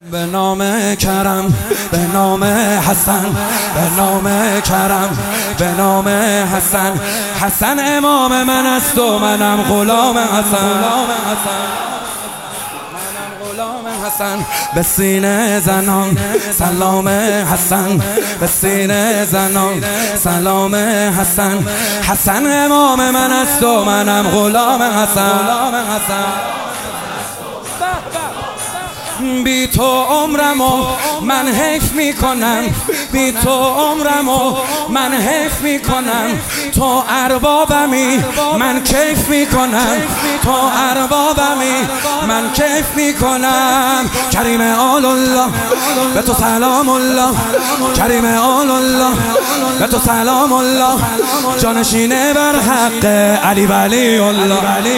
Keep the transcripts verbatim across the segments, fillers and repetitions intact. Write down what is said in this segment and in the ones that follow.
به نام کرم، به نام حسن، به نام کرم، به نام حسن. حسن امام من است و منم غلام حسن. حسن به سینه زنان سلام حسن، به سینه زنان سلام حسن. حسن امام من است و منم غلام حسن. بی تو عمرمو من حیف میکنم، بی تو عمرمو من حیف میکنم. تو اربابمی من کیف میکنم، تو اربابمی من کیف میکنم. کریم آل الله به تو سلام الله، کریم آل الله به تو سلام الله. جانشینه بر حق علی ولی الله،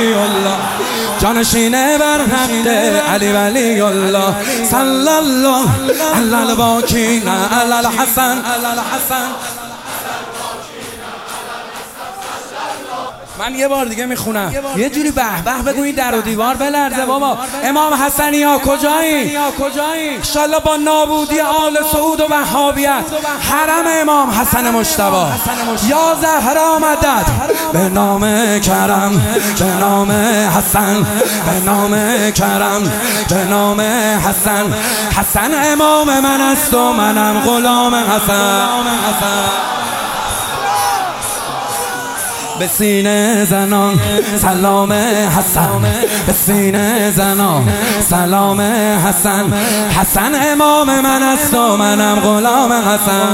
جانشینه بر حق علی ولی الله. صلی الله علی الباکین علی الحسن. من یه بار دیگه میخونم، یه جوری به به بگویید در و دیوار بلرزه. بابا امام حسنی ها کجایی؟ انشالله با نابودی آل سعود و وهابیت حرم امام حسن مجتبی یا زهرا مدد. به نام کرم، به نام حسن، به نام کرم، به نام حسن. حسن امام من است و منم غلام حسن. به سینه زنان سلام حسن، به سینه زنان سلام حسن. حسن امام من است و منم غلام حسن.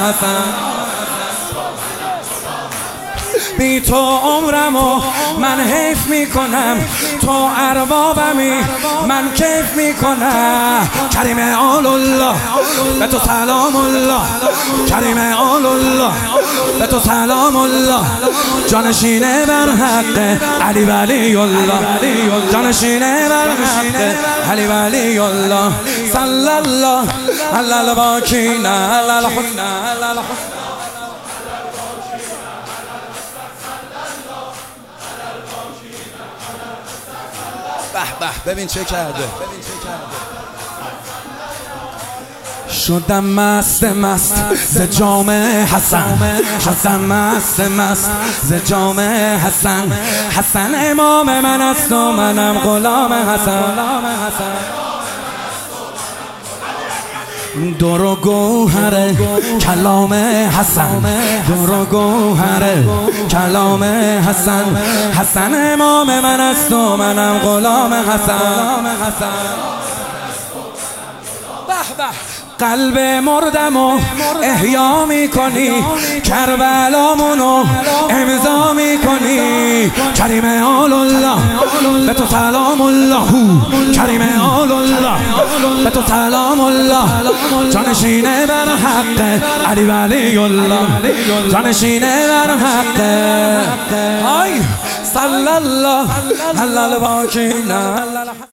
بی تو عمرمو من حیف میکنم، تو اربابمی من کیف میکنم. کریم آل الله به تو سلام الله، کریم آل الله به تو سلام الله. جانشینه بر حق علی ولی الله، جانشینه بر حق علی ولی الله. صلی الله علی الباکین علی الحسن. به به ببین چه کرده. شدم مست مست ز جام حسن، حسن مست مست ز جام حسن. حسن امام من است و منم غلام حسن. دور و گوهر کلام حسن، دور و گوهر کلام حسن. حسن امام من است و منم غلام حسن. قلب مردمو احیا میکنی، کربلامونو امضا میکنی. کریم آل الله به تو سلام الله، کریم آل الله به تو سلام الله. جانشینه بر حق علی ولی الله، جانشینه بر حق. آی صلی الله علی الباکین.